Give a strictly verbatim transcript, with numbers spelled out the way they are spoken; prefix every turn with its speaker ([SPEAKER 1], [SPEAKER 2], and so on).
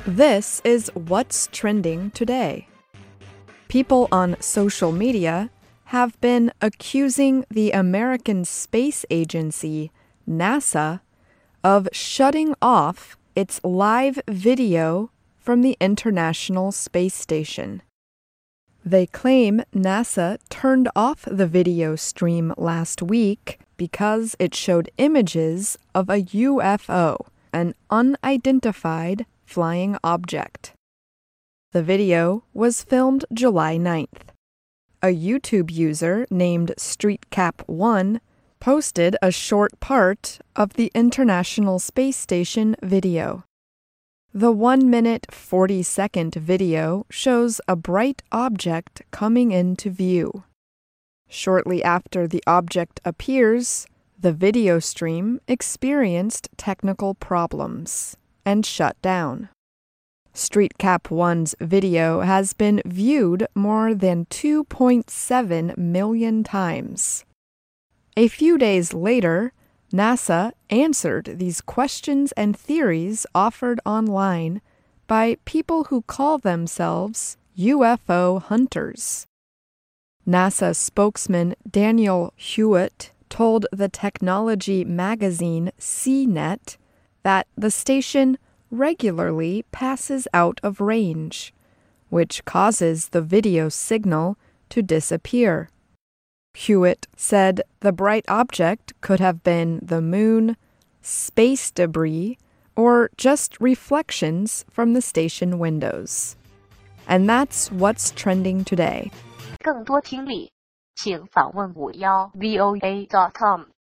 [SPEAKER 1] This is what's trending today. People on social media have been accusing the American Space Agency, NASA, of shutting off its live video from the International Space Station. They claim NASA turned off the video stream last week because it showed images of a U F O, an unidentified flying object. The video was filmed July ninth. A YouTube user named StreetCap one posted a short part of the International Space Station video. The one minute forty second video shows a bright object coming into view. Shortly after the object appears, the video stream experienced technical problems and shut down. StreetCap one's video has been viewed more than two point seven million times. A few days later, NASA answered these questions and theories offered online by people who call themselves U F O hunters. NASA spokesman Daniel Hewitt told the technology magazine C net that the station regularly passes out of range, which causes the video signal to disappear. Hewitt said the bright object could have been the moon, space debris, or just reflections from the station windows. And that's what's trending today.
[SPEAKER 2] 更多听力，请访问五幺 V O A dot com。